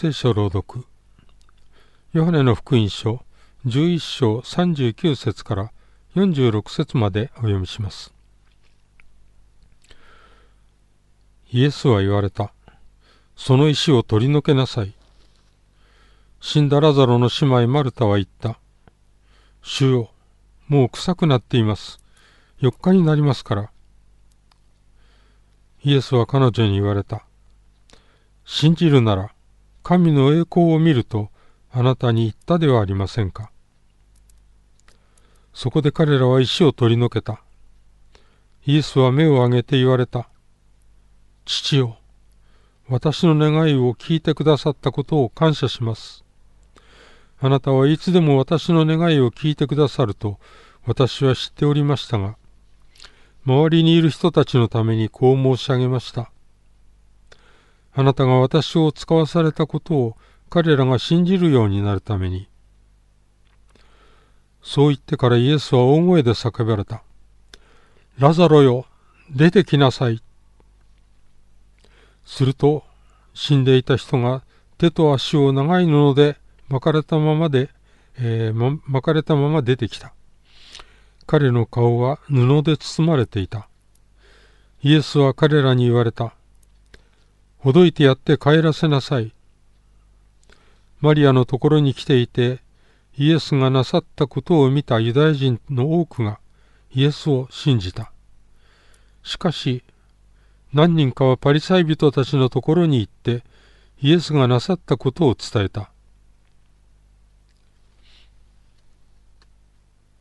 聖書朗読。ヨハネの福音書11章39節から46節までお読みします。イエスは言われた。その石を取り除けなさい。死んだラザロの姉妹マルタは言った。主よ、もう臭くなっています。4日になりますから。イエスは彼女に言われた。信じるなら、神の栄光を見るとあなたに言ったではありませんか。そこで彼らは石を取り除けた。イエスは目を上げて言われた。父よ、私の願いを聞いてくださったことを感謝します。あなたはいつでも私の願いを聞いてくださると私は知っておりましたが、周りにいる人たちのためにこう申し上げました。あなたが私を使わされたことを彼らが信じるようになるために。そう言ってからイエスは大声で叫ばれた。ラザロよ、出てきなさい。すると、死んでいた人が手と足を長い布で巻かれたまま出てきた。彼の顔は布で包まれていた。イエスは彼らに言われた。ほどいてやって帰らせなさい。マリアのところに来ていて、イエスがなさったことを見たユダヤ人の多くがイエスを信じた。しかし、何人かはパリサイ人たちのところに行って、イエスがなさったことを伝えた。